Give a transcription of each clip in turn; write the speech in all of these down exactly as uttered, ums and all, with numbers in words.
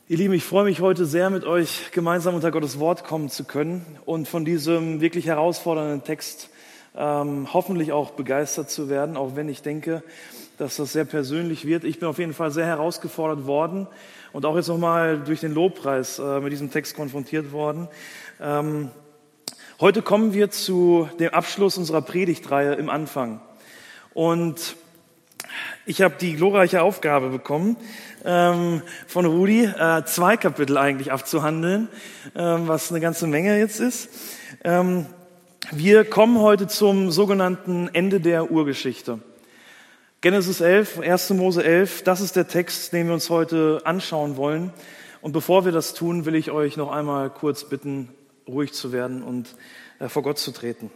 Ihr Lieben, ich freue mich heute sehr, mit euch gemeinsam unter Gottes Wort kommen zu können und von diesem wirklich herausfordernden Text ähm, hoffentlich auch begeistert zu werden, auch wenn ich denke, dass das sehr persönlich wird. Ich bin auf jeden Fall sehr herausgefordert worden und auch jetzt nochmal durch den Lobpreis äh, mit diesem Text konfrontiert worden. Ähm, heute kommen wir zu dem Abschluss unserer Predigtreihe im Anfang. Und ich habe die glorreiche Aufgabe bekommen, ähm, von Rudi, äh, zwei Kapitel eigentlich abzuhandeln, ähm, was eine ganze Menge jetzt ist. Ähm, wir kommen heute zum sogenannten Ende der Urgeschichte. Genesis elf, erster Mose elf, das ist der Text, den wir uns heute anschauen wollen. Und bevor wir das tun, will ich euch noch einmal kurz bitten, ruhig zu werden und äh, vor Gott zu treten.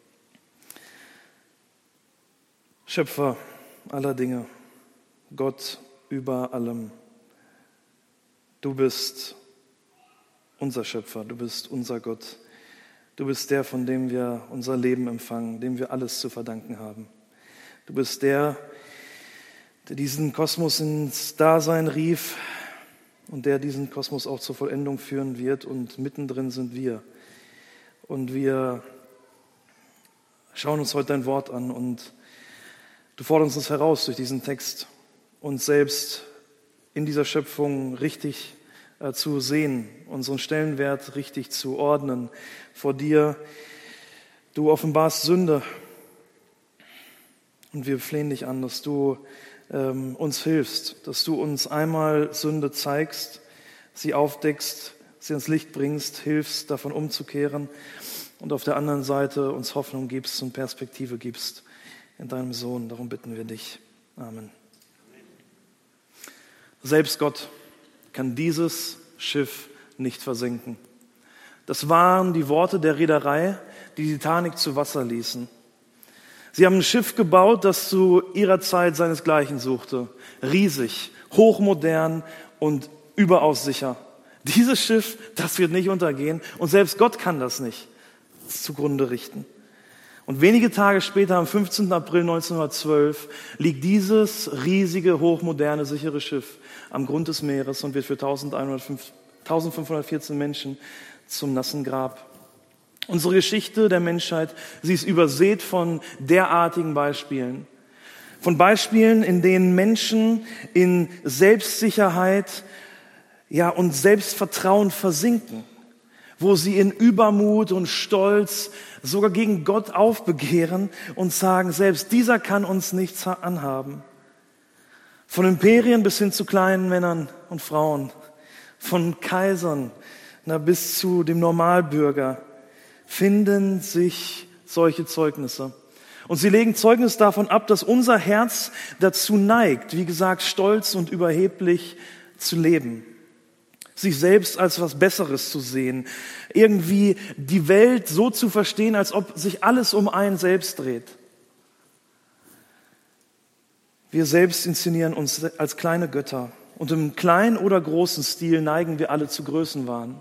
Schöpfer aller Dinge, Gott über allem. Du bist unser Schöpfer, du bist unser Gott. Du bist der, von dem wir unser Leben empfangen, dem wir alles zu verdanken haben. Du bist der, der diesen Kosmos ins Dasein rief und der diesen Kosmos auch zur Vollendung führen wird. Und mittendrin sind wir. Und wir schauen uns heute dein Wort an und du forderst uns heraus durch diesen Text, uns selbst in dieser Schöpfung richtig äh, zu sehen, unseren Stellenwert richtig zu ordnen vor dir. Du offenbarst Sünde und wir flehen dich an, dass du ähm, uns hilfst, dass du uns einmal Sünde zeigst, sie aufdeckst, sie ans Licht bringst, hilfst, davon umzukehren und auf der anderen Seite uns Hoffnung gibst und Perspektive gibst in deinem Sohn. Darum bitten wir dich. Amen. Selbst Gott kann dieses Schiff nicht versenken. Das waren die Worte der Reederei, die die Titanic zu Wasser ließen. Sie haben ein Schiff gebaut, das zu ihrer Zeit seinesgleichen suchte. Riesig, hochmodern und überaus sicher. Dieses Schiff, das wird nicht untergehen und selbst Gott kann das nicht zugrunde richten. Und wenige Tage später, am fünfzehnten April neunzehnhundertzwölf, liegt dieses riesige, hochmoderne, sichere Schiff am Grund des Meeres und wird für eintausendfünfhundertvierzehn Menschen zum nassen Grab. Unsere Geschichte der Menschheit, sie ist übersät von derartigen Beispielen. Von Beispielen, in denen Menschen in Selbstsicherheit, ja, und Selbstvertrauen versinken, wo sie in Übermut und Stolz sogar gegen Gott aufbegehren und sagen, selbst dieser kann uns nichts anhaben. Von Imperien bis hin zu kleinen Männern und Frauen, von Kaisern na, bis zu dem Normalbürger finden sich solche Zeugnisse. Und sie legen Zeugnis davon ab, dass unser Herz dazu neigt, wie gesagt, stolz und überheblich zu leben. Sich selbst als was Besseres zu sehen, irgendwie die Welt so zu verstehen, als ob sich alles um einen selbst dreht. Wir selbst inszenieren uns als kleine Götter und im kleinen oder großen Stil neigen wir alle zu Größenwahn.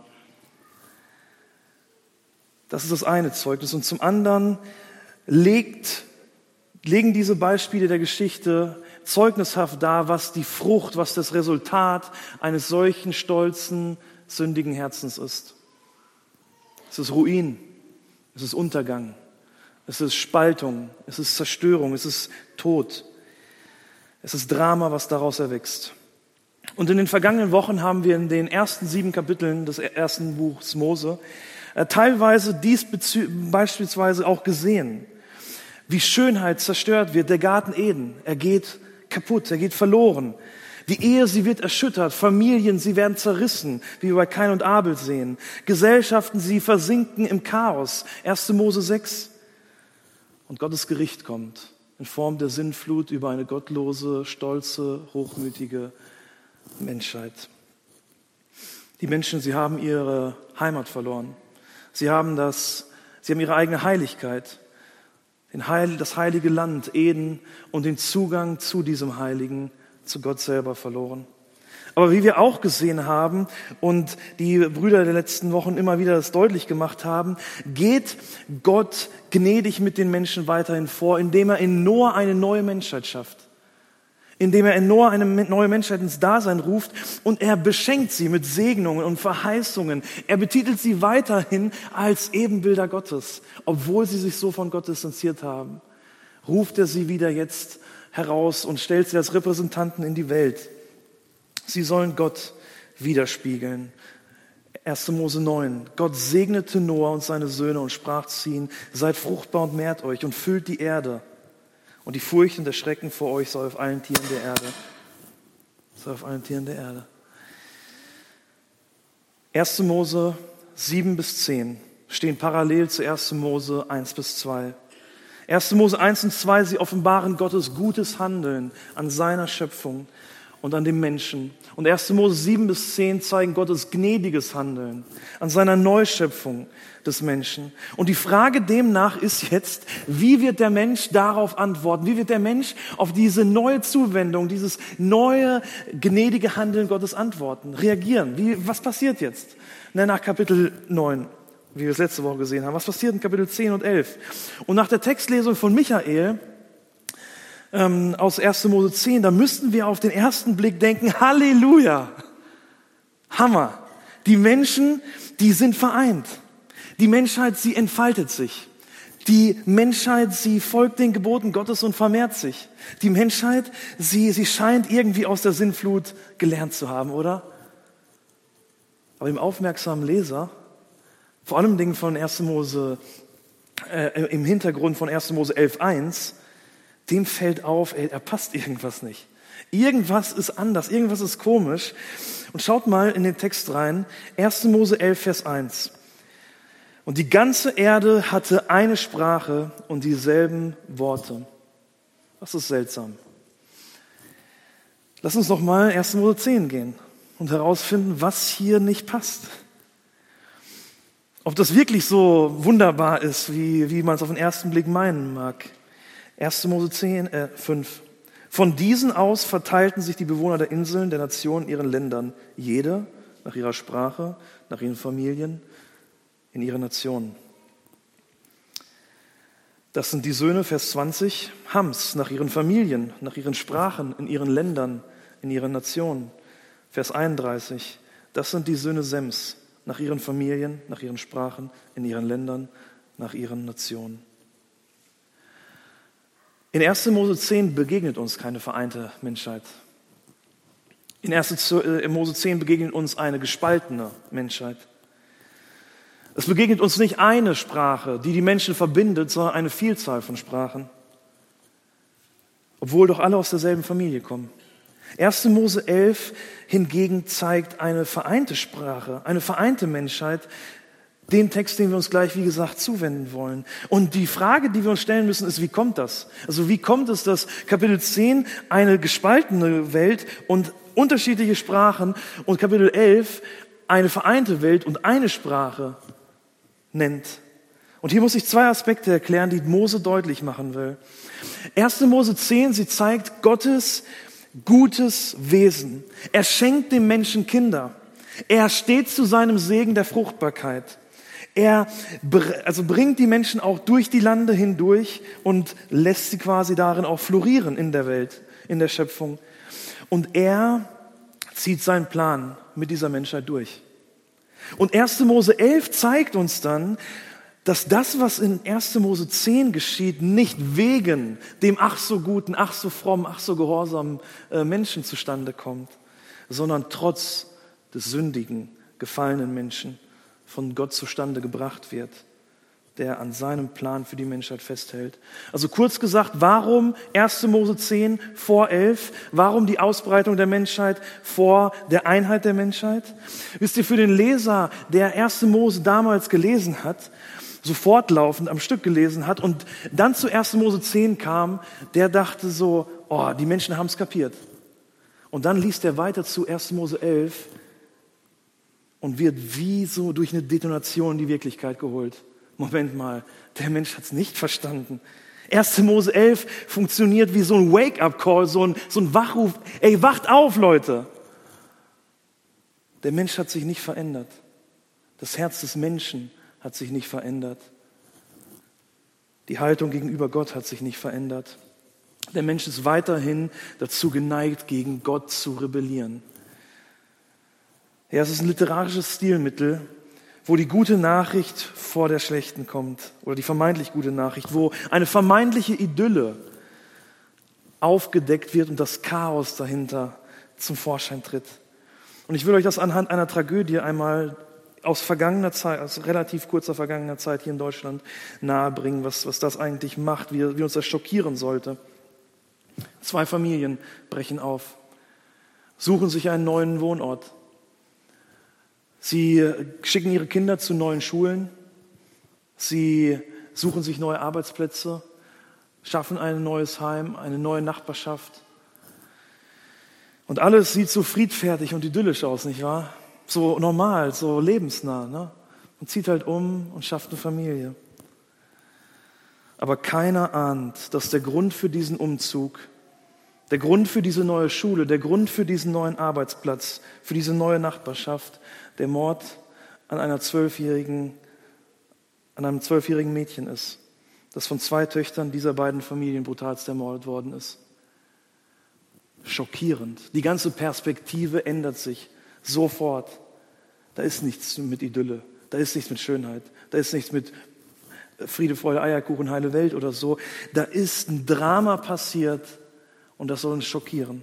Das ist das eine Zeugnis. Und zum anderen legt, legen diese Beispiele der Geschichte zeugnishaft dar, was die Frucht, was das Resultat eines solchen stolzen, sündigen Herzens ist. Es ist Ruin, es ist Untergang, es ist Spaltung, es ist Zerstörung, es ist Tod, es ist Drama, was daraus erwächst. Und in den vergangenen Wochen haben wir in den ersten sieben Kapiteln des ersten Buchs Mose äh, teilweise dies beispielsweise auch gesehen, wie Schönheit zerstört wird. Der Garten Eden, er geht kaputt, er geht verloren. Die Ehe, sie wird erschüttert. Familien, sie werden zerrissen, wie wir bei Kain und Abel sehen. Gesellschaften, sie versinken im Chaos. erster Mose sechs. Und Gottes Gericht kommt in Form der Sintflut über eine gottlose, stolze, hochmütige Menschheit. Die Menschen, sie haben ihre Heimat verloren. Sie haben das, sie haben ihre eigene Heiligkeit. Den Heil, das heilige Land, Eden und den Zugang zu diesem Heiligen, zu Gott selber verloren. Aber wie wir auch gesehen haben und die Brüder der letzten Wochen immer wieder das deutlich gemacht haben, geht Gott gnädig mit den Menschen weiterhin vor, indem er in Noah eine neue Menschheit schafft. indem er in Noah eine neue Menschheit ins Dasein ruft und er beschenkt sie mit Segnungen und Verheißungen. Er betitelt sie weiterhin als Ebenbilder Gottes, obwohl sie sich so von Gott distanziert haben. Ruft er sie wieder jetzt heraus und stellt sie als Repräsentanten in die Welt. Sie sollen Gott widerspiegeln. erster Mose neun. Gott segnete Noah und seine Söhne und sprach zu ihnen: Seid fruchtbar und mehrt euch und füllt die Erde. Und die Furcht und der Schrecken vor euch soll auf allen Tieren der Erde. Soll auf allen Tieren der Erde. erster Mose sieben bis zehn stehen parallel zu erster Mose eins bis zwei. erster Mose eins und zwei, sie offenbaren Gottes gutes Handeln an seiner Schöpfung und an dem Menschen. Und erster Mose sieben bis zehn zeigen Gottes gnädiges Handeln an seiner Neuschöpfung des Menschen. Und die Frage demnach ist jetzt, wie wird der Mensch darauf antworten? Wie wird der Mensch auf diese neue Zuwendung, dieses neue gnädige Handeln Gottes antworten, reagieren? Wie, was passiert jetzt? Na, nach Kapitel neun, wie wir es letzte Woche gesehen haben. Was passiert in Kapitel zehn und elf? Und nach der Textlesung von Michael ähm, aus erster Mose zehn, da müssten wir auf den ersten Blick denken: Halleluja! Hammer! Die Menschen, die sind vereint. Die Menschheit, sie entfaltet sich. Die Menschheit, sie folgt den Geboten Gottes und vermehrt sich. Die Menschheit, sie, sie scheint irgendwie aus der Sintflut gelernt zu haben, oder? Aber dem aufmerksamen Leser, vor allem Dingen von erster Mose, äh, im Hintergrund von erster Mose elf eins, dem fällt auf, ey, da passt irgendwas nicht. Irgendwas ist anders, irgendwas ist komisch. Und schaut mal in den Text rein, erster Mose elf, Vers eins. Und die ganze Erde hatte eine Sprache und dieselben Worte. Das ist seltsam. Lass uns noch mal in erster Mose zehn gehen und herausfinden, was hier nicht passt. Ob das wirklich so wunderbar ist, wie, wie man es auf den ersten Blick meinen mag. erster Mose zehn, äh, fünf. Von diesen aus verteilten sich die Bewohner der Inseln, der Nationen, ihren Ländern, jeder nach ihrer Sprache, nach ihren Familien, in ihre Nationen. Das sind die Söhne, Vers zwanzig, Hams, nach ihren Familien, nach ihren Sprachen, in ihren Ländern, in ihren Nationen. Vers einunddreißig, das sind die Söhne Sems, nach ihren Familien, nach ihren Sprachen, in ihren Ländern, nach ihren Nationen. In erster Mose zehn begegnet uns keine vereinte Menschheit. In erster Mose zehn begegnet uns eine gespaltene Menschheit. Es begegnet uns nicht eine Sprache, die die Menschen verbindet, sondern eine Vielzahl von Sprachen, obwohl doch alle aus derselben Familie kommen. erster Mose elf hingegen zeigt eine vereinte Sprache, eine vereinte Menschheit, den Text, den wir uns gleich, wie gesagt, zuwenden wollen. Und die Frage, die wir uns stellen müssen, ist, wie kommt das? Also wie kommt es, dass Kapitel zehn eine gespaltene Welt und unterschiedliche Sprachen und Kapitel elf eine vereinte Welt und eine Sprache nennt? Und hier muss ich zwei Aspekte erklären, die Mose deutlich machen will. erster Mose zehn, sie zeigt Gottes gutes Wesen. Er schenkt dem Menschen Kinder. Er steht zu seinem Segen der Fruchtbarkeit. Er also bringt die Menschen auch durch die Lande hindurch und lässt sie quasi darin auch florieren in der Welt, in der Schöpfung. Und er zieht seinen Plan mit dieser Menschheit durch. Und erster Mose elf zeigt uns dann, dass das, was in erster Mose zehn geschieht, nicht wegen dem ach so guten, ach so frommen, ach so gehorsamen Menschen zustande kommt, sondern trotz des sündigen, gefallenen Menschen von Gott zustande gebracht wird, der an seinem Plan für die Menschheit festhält. Also kurz gesagt, warum erster Mose zehn vor elf? Warum die Ausbreitung der Menschheit vor der Einheit der Menschheit? Wisst ihr, für den Leser, der erster Mose damals gelesen hat, so fortlaufend am Stück gelesen hat und dann zu erster Mose zehn kam, der dachte so, oh, die Menschen haben es kapiert. Und dann liest er weiter zu erster Mose elf und wird wie so durch eine Detonation in die Wirklichkeit geholt. Moment mal, der Mensch hat es nicht verstanden. erster Mose elf funktioniert wie so ein Wake-up-Call, so ein, so ein Wachruf. Ey, wacht auf, Leute! Der Mensch hat sich nicht verändert. Das Herz des Menschen hat sich nicht verändert. Die Haltung gegenüber Gott hat sich nicht verändert. Der Mensch ist weiterhin dazu geneigt, gegen Gott zu rebellieren. Ja, es ist ein literarisches Stilmittel, wo die gute Nachricht vor der schlechten kommt, oder die vermeintlich gute Nachricht, wo eine vermeintliche Idylle aufgedeckt wird und das Chaos dahinter zum Vorschein tritt. Und ich will euch das anhand einer Tragödie einmal aus vergangener Zeit, aus relativ kurzer vergangener Zeit hier in Deutschland nahebringen, was, was das eigentlich macht, wie, wie uns das schockieren sollte. Zwei Familien brechen auf, suchen sich einen neuen Wohnort. Sie schicken ihre Kinder zu neuen Schulen, sie suchen sich neue Arbeitsplätze, schaffen ein neues Heim, eine neue Nachbarschaft. Und alles sieht so friedfertig und idyllisch aus, nicht wahr? So normal, so lebensnah. Ne? Man zieht halt um und schafft eine Familie. Aber keiner ahnt, dass der Grund für diesen Umzug, der Grund für diese neue Schule, der Grund für diesen neuen Arbeitsplatz, für diese neue Nachbarschaft, der Mord an einer zwölfjährigen, an einem zwölfjährigen Mädchen ist, das von zwei Töchtern dieser beiden Familien brutalst ermordet worden ist. Schockierend. Die ganze Perspektive ändert sich sofort. Da ist nichts mit Idylle, da ist nichts mit Schönheit, da ist nichts mit Friede, Freude, Eierkuchen, heile Welt oder so. Da ist ein Drama passiert und das soll uns schockieren.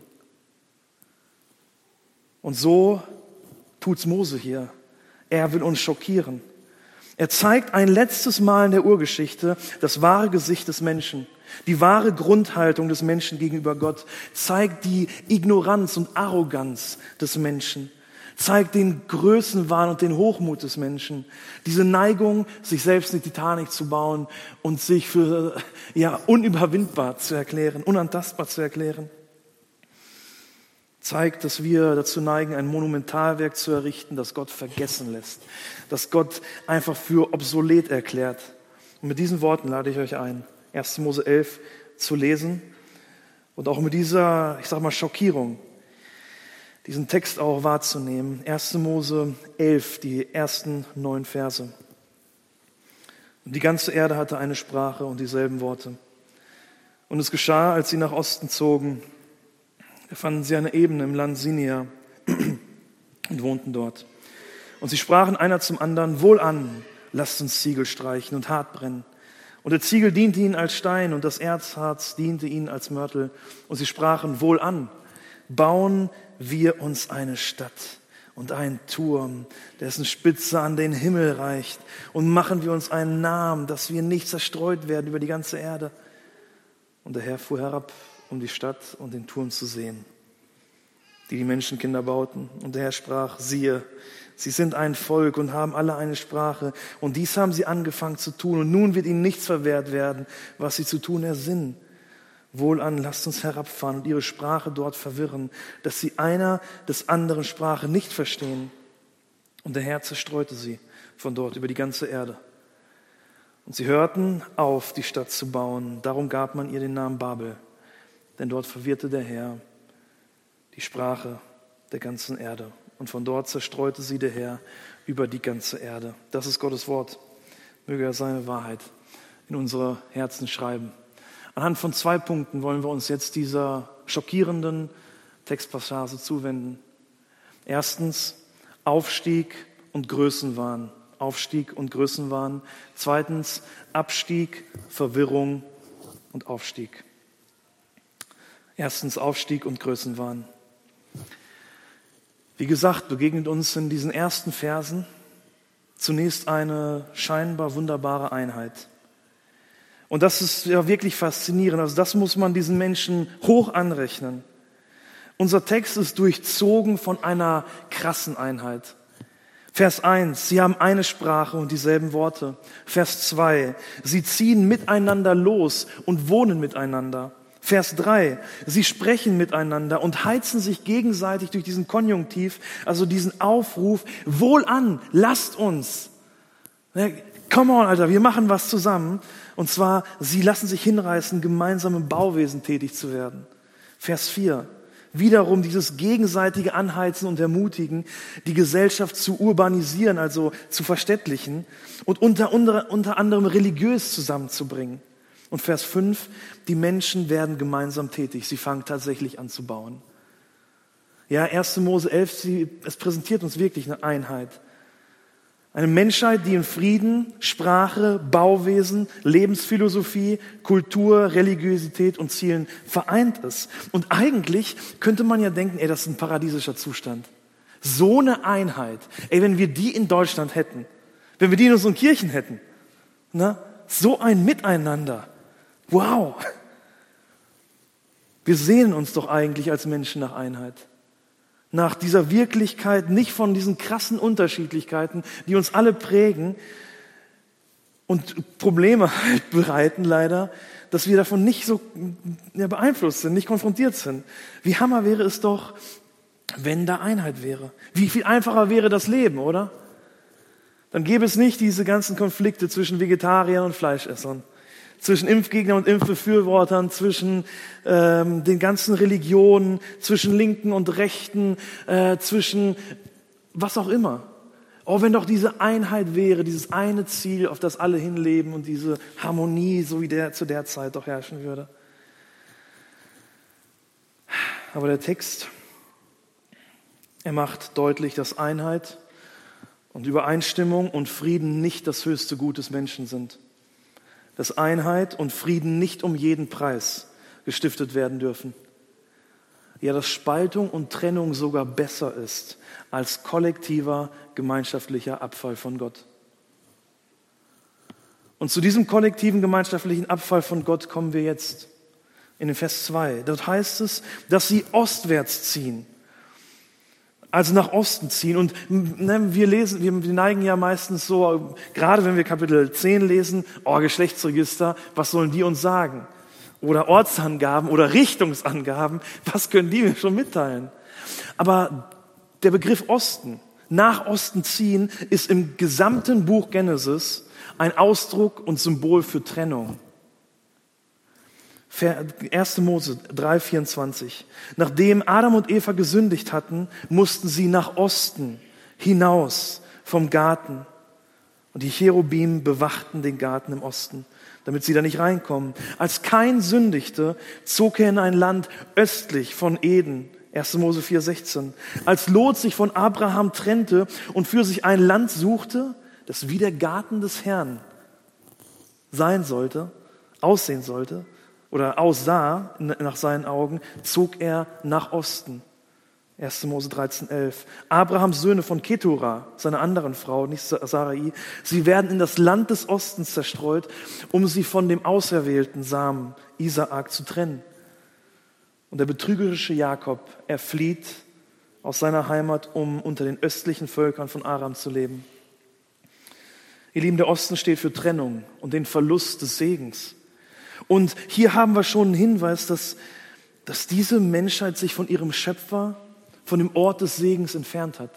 Und so tut's Mose hier. Er will uns schockieren. Er zeigt ein letztes Mal in der Urgeschichte das wahre Gesicht des Menschen, die wahre Grundhaltung des Menschen gegenüber Gott, zeigt die Ignoranz und Arroganz des Menschen, zeigt den Größenwahn und den Hochmut des Menschen, diese Neigung, sich selbst eine Titanic zu bauen und sich für ja, unüberwindbar zu erklären, unantastbar zu erklären. Zeigt, dass wir dazu neigen, ein Monumentalwerk zu errichten, das Gott vergessen lässt, das Gott einfach für obsolet erklärt. Und mit diesen Worten lade ich euch ein, erster Mose elf zu lesen und auch mit dieser, ich sag mal, Schockierung, diesen Text auch wahrzunehmen. erster Mose elf, die ersten neun Verse. Und die ganze Erde hatte eine Sprache und dieselben Worte. Und es geschah, als sie nach Osten zogen, da fanden sie eine Ebene im Land Sinea und wohnten dort. Und sie sprachen einer zum anderen: Wohlan, lasst uns Ziegel streichen und hart brennen. Und der Ziegel diente ihnen als Stein und das Erzharz diente ihnen als Mörtel. Und sie sprachen: Wohlan, bauen wir uns eine Stadt und einen Turm, dessen Spitze an den Himmel reicht, und machen wir uns einen Namen, dass wir nicht zerstreut werden über die ganze Erde. Und der Herr fuhr herab, um die Stadt und den Turm zu sehen, die die Menschenkinder bauten. Und der Herr sprach: Siehe, sie sind ein Volk und haben alle eine Sprache. Und dies haben sie angefangen zu tun. Und nun wird ihnen nichts verwehrt werden, was sie zu tun ersinnen. Wohlan, lasst uns herabfahren und ihre Sprache dort verwirren, dass sie einer des anderen Sprache nicht verstehen. Und der Herr zerstreute sie von dort über die ganze Erde. Und sie hörten auf, die Stadt zu bauen. Darum gab man ihr den Namen Babel. Denn dort verwirrte der Herr die Sprache der ganzen Erde. Und von dort zerstreute sie der Herr über die ganze Erde. Das ist Gottes Wort. Möge er seine Wahrheit in unsere Herzen schreiben. Anhand von zwei Punkten wollen wir uns jetzt dieser schockierenden Textpassage zuwenden. Erstens, Aufstieg und Größenwahn. Aufstieg und Größenwahn. Zweitens, Abstieg, Verwirrung und Aufstieg. Erstens, Aufstieg und Größenwahn. Wie gesagt, begegnet uns in diesen ersten Versen zunächst eine scheinbar wunderbare Einheit. Und das ist ja wirklich faszinierend. Also das muss man diesen Menschen hoch anrechnen. Unser Text ist durchzogen von einer krassen Einheit. Vers eins, sie haben eine Sprache und dieselben Worte. Vers zwei, sie ziehen miteinander los und wohnen miteinander. Vers drei, sie sprechen miteinander und heizen sich gegenseitig durch diesen Konjunktiv, also diesen Aufruf: Wohlan, lasst uns. Come on, Alter, wir machen was zusammen. Und zwar, sie lassen sich hinreißen, gemeinsam im Bauwesen tätig zu werden. Vers vier. Wiederum dieses gegenseitige Anheizen und Ermutigen, die Gesellschaft zu urbanisieren, also zu verstädtlichen und unter, unter, unter anderem religiös zusammenzubringen. Und Vers fünf, die Menschen werden gemeinsam tätig. Sie fangen tatsächlich an zu bauen. Ja, erste Mose elf, sie, es präsentiert uns wirklich eine Einheit. Eine Menschheit, die in Frieden, Sprache, Bauwesen, Lebensphilosophie, Kultur, Religiosität und Zielen vereint ist. Und eigentlich könnte man ja denken, ey, das ist ein paradiesischer Zustand. So eine Einheit. Ey, wenn wir die in Deutschland hätten, wenn wir die in unseren Kirchen hätten, ne? So ein Miteinander. Wow. Wir sehnen uns doch eigentlich als Menschen nach Einheit. Nach dieser Wirklichkeit, nicht von diesen krassen Unterschiedlichkeiten, die uns alle prägen und Probleme halt bereiten leider, dass wir davon nicht so ja, beeinflusst sind, nicht konfrontiert sind. Wie hammer wäre es doch, wenn da Einheit wäre. Wie viel einfacher wäre das Leben, oder? Dann gäbe es nicht diese ganzen Konflikte zwischen Vegetariern und Fleischessern, zwischen Impfgegnern und Impfbefürwortern, zwischen ähm, den ganzen Religionen, zwischen Linken und Rechten, äh, zwischen was auch immer. Oh, wenn doch diese Einheit wäre, dieses eine Ziel, auf das alle hinleben und diese Harmonie, so wie der zu der Zeit doch herrschen würde. Aber der Text, er macht deutlich, dass Einheit und Übereinstimmung und Frieden nicht das höchste Gut des Menschen sind. Dass Einheit und Frieden nicht um jeden Preis gestiftet werden dürfen. Ja, dass Spaltung und Trennung sogar besser ist als kollektiver, gemeinschaftlicher Abfall von Gott. Und zu diesem kollektiven, gemeinschaftlichen Abfall von Gott kommen wir jetzt in den Vers zwei. Dort heißt es, dass sie ostwärts ziehen. Also nach Osten ziehen. Und ne, wir lesen, wir neigen ja meistens so, gerade wenn wir Kapitel zehn lesen, oh, Geschlechtsregister, was sollen die uns sagen? Oder Ortsangaben oder Richtungsangaben, was können die mir schon mitteilen? Aber der Begriff Osten, nach Osten ziehen, ist im gesamten Buch Genesis ein Ausdruck und Symbol für Trennung. erste Mose drei vierundzwanzig. Nachdem Adam und Eva gesündigt hatten, mussten sie nach Osten hinaus vom Garten. Und die Cherubim bewachten den Garten im Osten, damit sie da nicht reinkommen. Als Kain sündigte, zog er in ein Land östlich von Eden. erste Mose vier sechzehn. Als Lot sich von Abraham trennte und für sich ein Land suchte, das wie der Garten des Herrn sein sollte, aussehen sollte, oder aussah nach seinen Augen, zog er nach Osten. erste Mose dreizehn elf. Abrahams Söhne von Ketura, seiner anderen Frau, nicht Sarai, sie werden in das Land des Ostens zerstreut, um sie von dem auserwählten Samen Isaak zu trennen. Und der betrügerische Jakob, er flieht aus seiner Heimat, um unter den östlichen Völkern von Aram zu leben. Ihr Lieben, der Osten steht für Trennung und den Verlust des Segens. Und hier haben wir schon einen Hinweis, dass, dass diese Menschheit sich von ihrem Schöpfer, von dem Ort des Segens entfernt hat.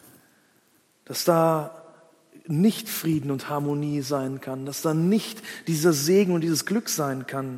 Dass da nicht Frieden und Harmonie sein kann, dass da nicht dieser Segen und dieses Glück sein kann,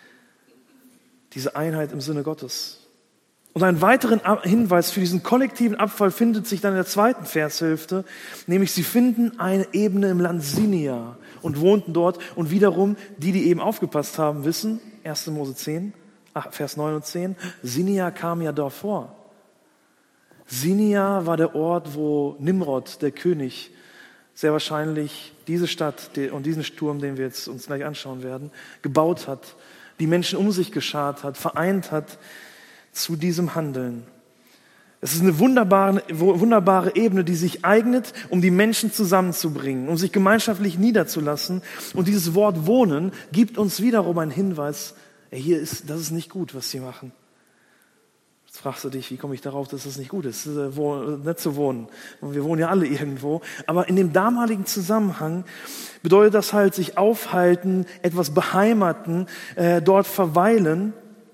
diese Einheit im Sinne Gottes. Und einen weiteren Hinweis für diesen kollektiven Abfall findet sich dann in der zweiten Vershälfte, nämlich sie finden eine Ebene im Land Sinia und wohnten dort. Und wiederum, die, die eben aufgepasst haben, wissen, erste Mose zehn, Vers neun und zehn, Sinia kam ja davor. Sinia war der Ort, wo Nimrod, der König, sehr wahrscheinlich diese Stadt und diesen Sturm, den wir jetzt uns gleich anschauen werden, gebaut hat, die Menschen um sich geschart hat, vereint hat zu diesem Handeln. Es ist eine wunderbare, wunderbare Ebene, die sich eignet, um die Menschen zusammenzubringen, um sich gemeinschaftlich niederzulassen. Und dieses Wort Wohnen gibt uns wiederum einen Hinweis, ey, hier ist, das ist nicht gut, was sie machen. Jetzt fragst du dich, wie komme ich darauf, dass das nicht gut ist, nicht zu wohnen. Und wir wohnen ja alle irgendwo. Aber in dem damaligen Zusammenhang bedeutet das halt, sich aufhalten, etwas beheimaten, äh, dort verweilen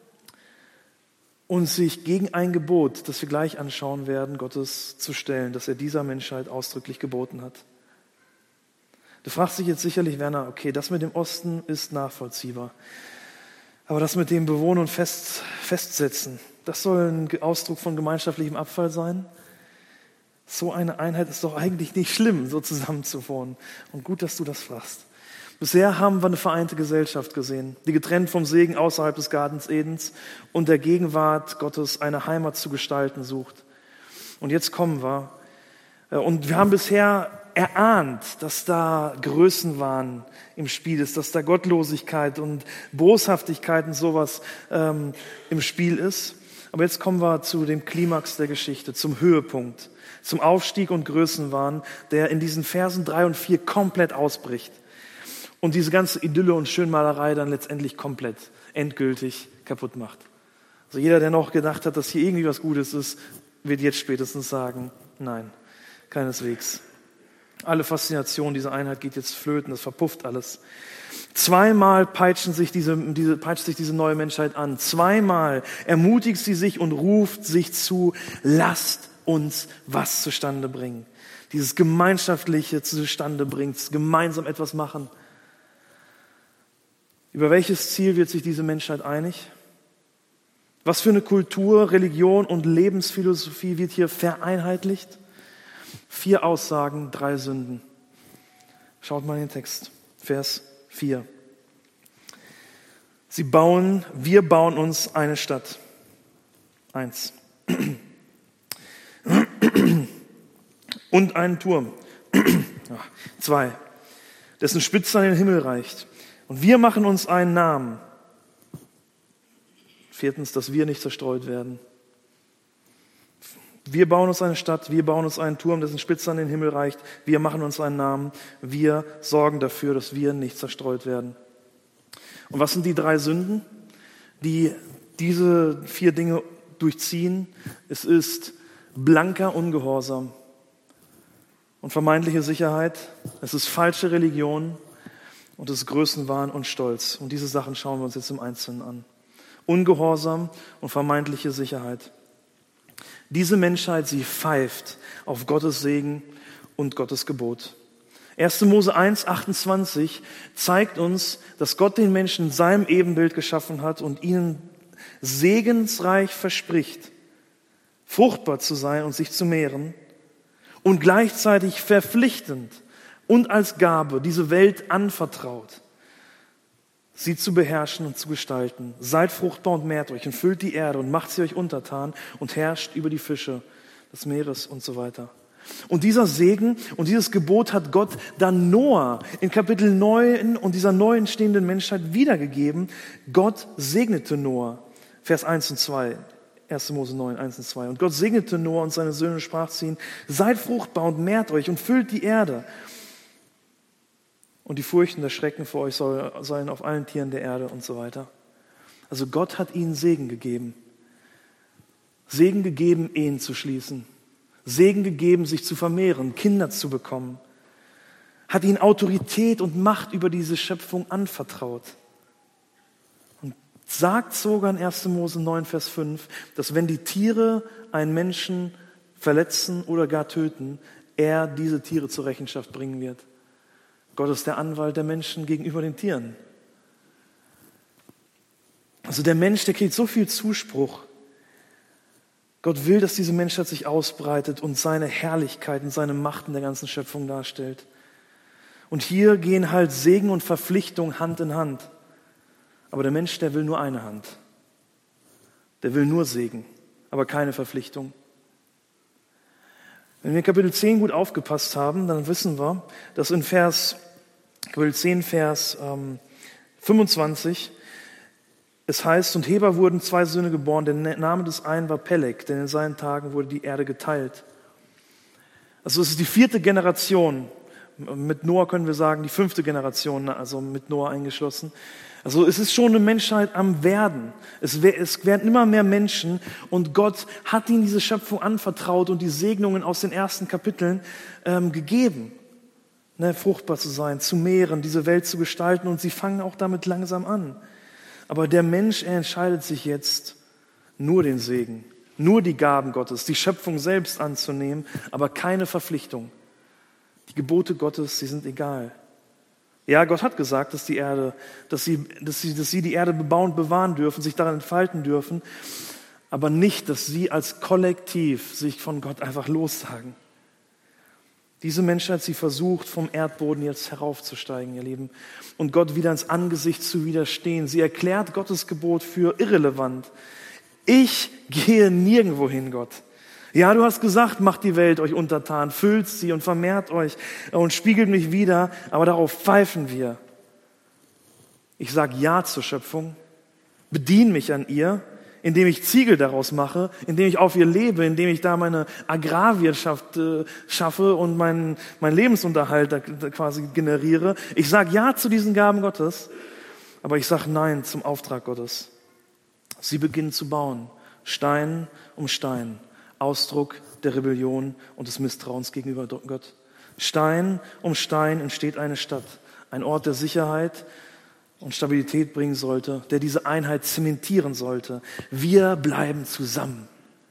und sich gegen ein Gebot, das wir gleich anschauen werden, Gottes zu stellen, das er dieser Menschheit ausdrücklich geboten hat. Du fragst dich jetzt sicherlich, Werner, okay, das mit dem Osten ist nachvollziehbar. Aber das mit dem Bewohnen und Fest, Festsetzen, das soll ein Ausdruck von gemeinschaftlichem Abfall sein? So eine Einheit ist doch eigentlich nicht schlimm, so zusammen zu wohnen. Und gut, dass du das fragst. Bisher haben wir eine vereinte Gesellschaft gesehen, die getrennt vom Segen außerhalb des Gartens Edens und der Gegenwart Gottes eine Heimat zu gestalten sucht. Und jetzt kommen wir. Und wir haben bisher erahnt, dass da Größenwahn im Spiel ist, dass da Gottlosigkeit und Boshaftigkeit und sowas ähm, im Spiel ist. Aber jetzt kommen wir zu dem Klimax der Geschichte, zum Höhepunkt, zum Aufstieg und Größenwahn, der in diesen Versen drei und vier komplett ausbricht. Und diese ganze Idylle und Schönmalerei dann letztendlich komplett, endgültig kaputt macht. Also jeder, der noch gedacht hat, dass hier irgendwie was Gutes ist, wird jetzt spätestens sagen, nein, keineswegs. Alle Faszination dieser Einheit geht jetzt flöten, das verpufft alles. Zweimal peitschen sich diese, diese, peitscht sich diese neue Menschheit an. Zweimal ermutigt sie sich und ruft sich zu, lasst uns was zustande bringen. Dieses Gemeinschaftliche zustande bringt, gemeinsam etwas machen. Über welches Ziel wird sich diese Menschheit einig? Was für eine Kultur, Religion und Lebensphilosophie wird hier vereinheitlicht? Vier Aussagen, drei Sünden. Schaut mal in den Text, Vers vier. Sie bauen, wir bauen uns eine Stadt. Eins. Und einen Turm. Zwei. Dessen Spitze an den Himmel reicht. Und wir machen uns einen Namen. Viertens, dass wir nicht zerstreut werden. Wir bauen uns eine Stadt, wir bauen uns einen Turm, dessen Spitze an den Himmel reicht. Wir machen uns einen Namen. Wir sorgen dafür, dass wir nicht zerstreut werden. Und was sind die drei Sünden, die diese vier Dinge durchziehen? Es ist blanker Ungehorsam und vermeintliche Sicherheit. Es ist falsche Religion. Und es ist Größenwahn und Stolz. Und diese Sachen schauen wir uns jetzt im Einzelnen an. Ungehorsam und vermeintliche Sicherheit. Diese Menschheit, sie pfeift auf Gottes Segen und Gottes Gebot. erster Mose eins, achtundzwanzig zeigt uns, dass Gott den Menschen in seinem Ebenbild geschaffen hat und ihnen segensreich verspricht, fruchtbar zu sein und sich zu mehren und gleichzeitig verpflichtend und als Gabe diese Welt anvertraut, sie zu beherrschen und zu gestalten. Seid fruchtbar und mehrt euch und füllt die Erde und macht sie euch untertan und herrscht über die Fische des Meeres und so weiter. Und dieser Segen und dieses Gebot hat Gott dann Noah in Kapitel neun und dieser neu entstehenden Menschheit wiedergegeben. Gott segnete Noah, Vers eins und zwei. erster Mose neun, eins und zwei. Und Gott segnete Noah und seine Söhne und sprach zu ihnen, seid fruchtbar und mehrt euch und füllt die Erde. Und die Furcht und der Schrecken vor euch soll sein auf allen Tieren der Erde und so weiter. Also Gott hat ihnen Segen gegeben. Segen gegeben, Ehen zu schließen. Segen gegeben, sich zu vermehren, Kinder zu bekommen. Hat ihnen Autorität und Macht über diese Schöpfung anvertraut. Und sagt sogar in erster Mose neun, Vers fünf, dass wenn die Tiere einen Menschen verletzen oder gar töten, er diese Tiere zur Rechenschaft bringen wird. Gott ist der Anwalt der Menschen gegenüber den Tieren. Also der Mensch, der kriegt so viel Zuspruch. Gott will, dass diese Menschheit sich ausbreitet und seine Herrlichkeit und seine Macht in der ganzen Schöpfung darstellt. Und hier gehen halt Segen und Verpflichtung Hand in Hand. Aber der Mensch, der will nur eine Hand. Der will nur Segen, aber keine Verpflichtung. Wenn wir in Kapitel zehn gut aufgepasst haben, dann wissen wir, dass in Vers, Kapitel zehn, Vers ähm, fünfundzwanzig, es heißt, und Heber wurden zwei Söhne geboren, der Name des einen war Peleg, denn in seinen Tagen wurde die Erde geteilt. Also es ist die vierte Generation, mit Noah können wir sagen, die fünfte Generation, also mit Noah eingeschlossen. Also es ist schon eine Menschheit am Werden. Es, es werden immer mehr Menschen und Gott hat ihnen diese Schöpfung anvertraut und die Segnungen aus den ersten Kapiteln ähm, gegeben. Ne, fruchtbar zu sein, zu mehren, diese Welt zu gestalten und sie fangen auch damit langsam an. Aber der Mensch, er entscheidet sich jetzt, nur den Segen, nur die Gaben Gottes, die Schöpfung selbst anzunehmen, aber keine Verpflichtung. Die Gebote Gottes, sie sind egal. Ja, Gott hat gesagt, dass die Erde, dass sie, dass sie, dass sie die Erde bebauen und bewahren dürfen, sich daran entfalten dürfen, aber nicht, dass sie als Kollektiv sich von Gott einfach lossagen. Diese Menschheit, sie versucht, vom Erdboden jetzt heraufzusteigen, ihr Lieben, und Gott wieder ins Angesicht zu widerstehen. Sie erklärt Gottes Gebot für irrelevant. Ich gehe nirgendwo hin, Gott. Ja, du hast gesagt, macht die Welt euch untertan, füllt sie und vermehrt euch und spiegelt mich wieder, aber darauf pfeifen wir. Ich sage Ja zur Schöpfung, bediene mich an ihr, indem ich Ziegel daraus mache, indem ich auf ihr lebe, indem ich da meine Agrarwirtschaft äh, schaffe und meinen mein Lebensunterhalt da, da quasi generiere. Ich sage Ja zu diesen Gaben Gottes, aber ich sage Nein zum Auftrag Gottes. Sie beginnen zu bauen, Stein um Stein, Ausdruck der Rebellion und des Misstrauens gegenüber Gott. Stein um Stein entsteht eine Stadt, ein Ort der Sicherheit und Stabilität bringen sollte, der diese Einheit zementieren sollte. Wir bleiben zusammen.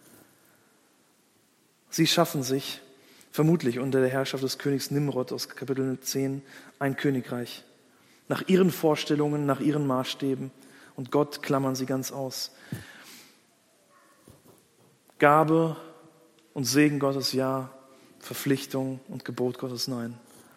Sie schaffen sich, vermutlich unter der Herrschaft des Königs Nimrod aus Kapitel zehn, ein Königreich. Nach ihren Vorstellungen, nach ihren Maßstäben. Und Gott klammern sie ganz aus. Gabe und Segen Gottes ja, Verpflichtung und Gebot Gottes nein.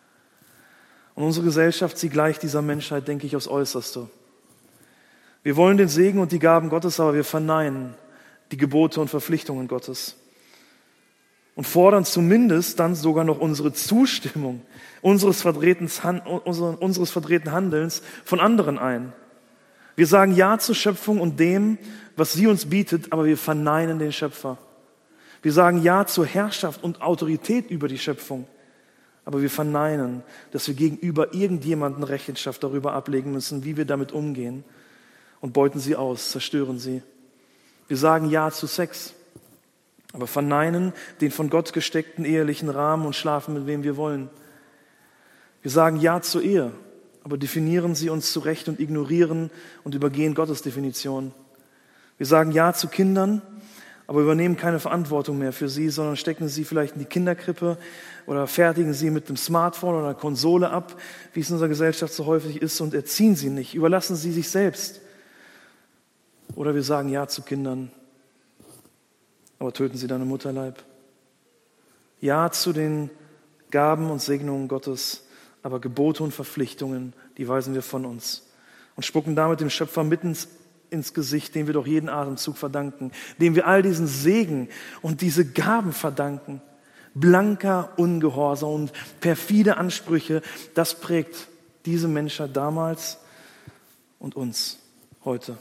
Und unsere Gesellschaft, sie gleicht dieser Menschheit, denke ich, aufs Äußerste. Wir wollen den Segen und die Gaben Gottes, aber wir verneinen die Gebote und Verpflichtungen Gottes. Und fordern zumindest dann sogar noch unsere Zustimmung, unseres verdrehten, unseres verdrehten Handelns von anderen ein. Wir sagen Ja zur Schöpfung und dem, was sie uns bietet, aber wir verneinen den Schöpfer. Wir sagen Ja zur Herrschaft und Autorität über die Schöpfung, aber wir verneinen, dass wir gegenüber irgendjemandem Rechenschaft darüber ablegen müssen, wie wir damit umgehen, und beuten sie aus, zerstören sie. Wir sagen Ja zu Sex, aber verneinen den von Gott gesteckten ehelichen Rahmen und schlafen mit wem wir wollen. Wir sagen Ja zur Ehe, aber definieren sie uns zurecht und ignorieren und übergehen Gottes Definition. Wir sagen Ja zu Kindern, aber übernehmen keine Verantwortung mehr für sie, sondern stecken sie vielleicht in die Kinderkrippe oder fertigen sie mit dem Smartphone oder einer Konsole ab, wie es in unserer Gesellschaft so häufig ist, und erziehen sie nicht, überlassen sie sich selbst. Oder wir sagen Ja zu Kindern, aber töten sie dann im Mutterleib. Ja zu den Gaben und Segnungen Gottes, aber Gebote und Verpflichtungen, die weisen wir von uns und spucken damit dem Schöpfer mitten ins, ins Gesicht, dem wir doch jeden Atemzug verdanken, dem wir all diesen Segen und diese Gaben verdanken. Blanker Ungehorsam und perfide Ansprüche, das prägt diese Menschheit damals und uns heute.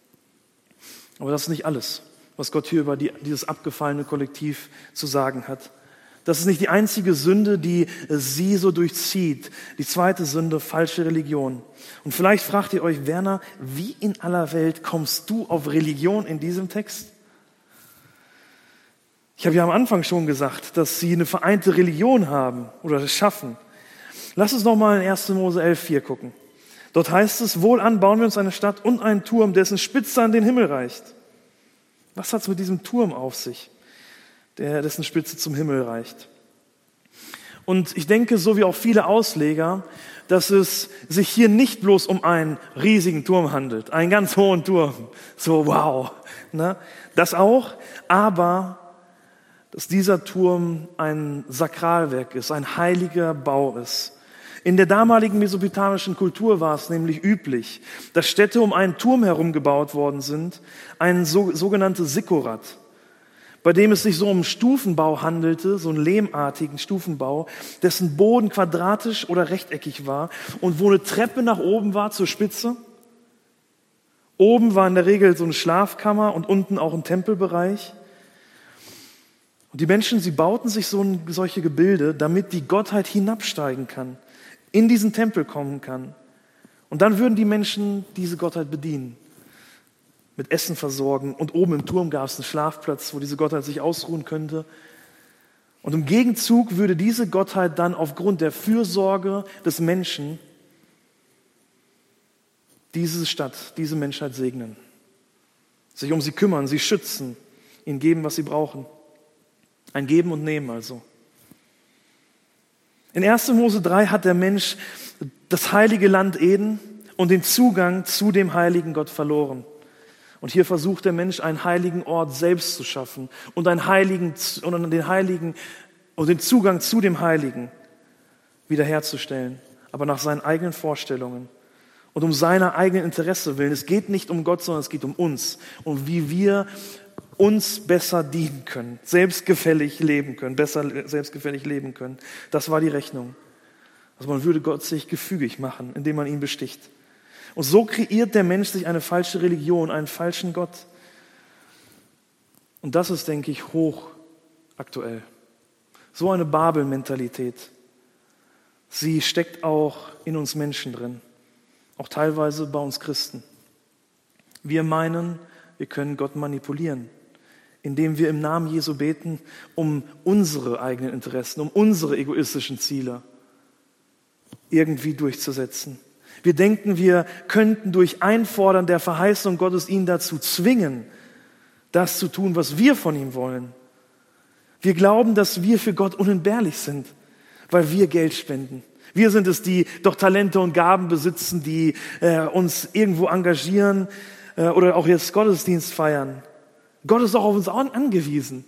Aber das ist nicht alles, was Gott hier über die, dieses abgefallene Kollektiv zu sagen hat. Das ist nicht die einzige Sünde, die sie so durchzieht. Die zweite Sünde, falsche Religion. Und vielleicht fragt ihr euch, Werner, wie in aller Welt kommst du auf Religion in diesem Text? Ich habe ja am Anfang schon gesagt, dass sie eine vereinte Religion haben oder das schaffen. Lass uns noch mal in erster Mose elf vier gucken. Dort heißt es, wohlan bauen wir uns eine Stadt und einen Turm, dessen Spitze an den Himmel reicht. Was hat es mit diesem Turm auf sich, der dessen Spitze zum Himmel reicht? Und ich denke, so wie auch viele Ausleger, dass es sich hier nicht bloß um einen riesigen Turm handelt, einen ganz hohen Turm. So, wow. Ne? Das auch, aber dass dieser Turm ein Sakralwerk ist, ein heiliger Bau ist. In der damaligen mesopotamischen Kultur war es nämlich üblich, dass Städte um einen Turm herum gebaut worden sind, ein so, sogenanntes Sikkurat, bei dem es sich so um Stufenbau handelte, so einen lehmartigen Stufenbau, dessen Boden quadratisch oder rechteckig war und wo eine Treppe nach oben war zur Spitze. Oben war in der Regel so eine Schlafkammer und unten auch ein Tempelbereich. Und die Menschen, sie bauten sich so ein, solche Gebilde, damit die Gottheit hinabsteigen kann, in diesen Tempel kommen kann. Und dann würden die Menschen diese Gottheit bedienen, mit Essen versorgen. Und oben im Turm gab es einen Schlafplatz, wo diese Gottheit sich ausruhen könnte. Und im Gegenzug würde diese Gottheit dann aufgrund der Fürsorge des Menschen diese Stadt, diese Menschheit segnen, sich um sie kümmern, sie schützen, ihnen geben, was sie brauchen. Ein Geben und Nehmen also. In erster Mose drei hat der Mensch das heilige Land Eden und den Zugang zu dem heiligen Gott verloren. Und hier versucht der Mensch, einen heiligen Ort selbst zu schaffen und einen heiligen, und den heiligen und den Zugang zu dem Heiligen wiederherzustellen, aber nach seinen eigenen Vorstellungen und um seiner eigenen Interesse willen. Es geht nicht um Gott, sondern es geht um uns und wie wir uns besser dienen können, selbstgefällig leben können, besser selbstgefällig leben können. Das war die Rechnung. Also man würde Gott sich gefügig machen, indem man ihn besticht. Und so kreiert der Mensch sich eine falsche Religion, einen falschen Gott. Und das ist, denke ich, hochaktuell. So eine Babel-Mentalität. Sie steckt auch in uns Menschen drin, auch teilweise bei uns Christen. Wir meinen, wir können Gott manipulieren, indem wir im Namen Jesu beten, um unsere eigenen Interessen, um unsere egoistischen Ziele irgendwie durchzusetzen. Wir denken, wir könnten durch Einfordern der Verheißung Gottes ihn dazu zwingen, das zu tun, was wir von ihm wollen. Wir glauben, dass wir für Gott unentbehrlich sind, weil wir Geld spenden. Wir sind es, die doch Talente und Gaben besitzen, die äh, uns irgendwo engagieren äh, oder auch jetzt Gottesdienst feiern. Gott ist auch auf uns angewiesen.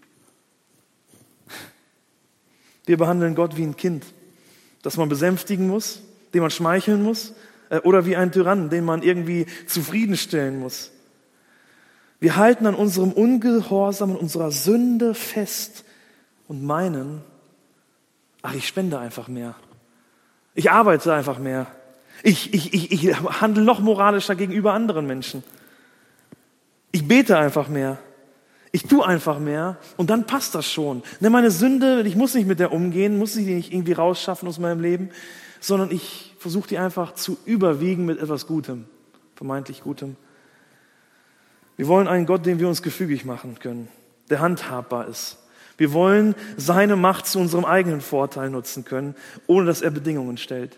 Wir behandeln Gott wie ein Kind, das man besänftigen muss, dem man schmeicheln muss, äh, oder wie ein Tyrann, den man irgendwie zufriedenstellen muss. Wir halten an unserem Ungehorsam und unserer Sünde fest und meinen, ach, ich spende einfach mehr. Ich arbeite einfach mehr. Ich, ich, ich, ich handle noch moralischer gegenüber anderen Menschen. Ich bete einfach mehr. Ich tue einfach mehr und dann passt das schon. Denn meine Sünde, ich muss nicht mit der umgehen, muss ich die nicht irgendwie rausschaffen aus meinem Leben, sondern ich versuche die einfach zu überwiegen mit etwas Gutem, vermeintlich Gutem. Wir wollen einen Gott, dem wir uns gefügig machen können, der handhabbar ist. Wir wollen seine Macht zu unserem eigenen Vorteil nutzen können, ohne dass er Bedingungen stellt.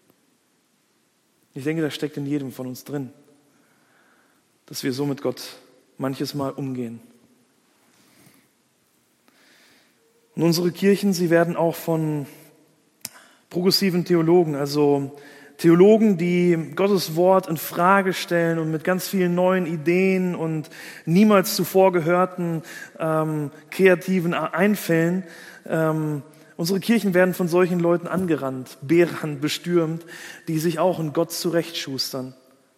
Ich denke, das steckt in jedem von uns drin, dass wir so mit Gott manches Mal umgehen. Und unsere Kirchen, sie werden auch von progressiven Theologen, also Theologen, die Gottes Wort in Frage stellen und mit ganz vielen neuen Ideen und niemals zuvor gehörten ähm, kreativen Einfällen. Ähm, unsere Kirchen werden von solchen Leuten angerannt, berannt, bestürmt, die sich auch in Gott zurechtschustern.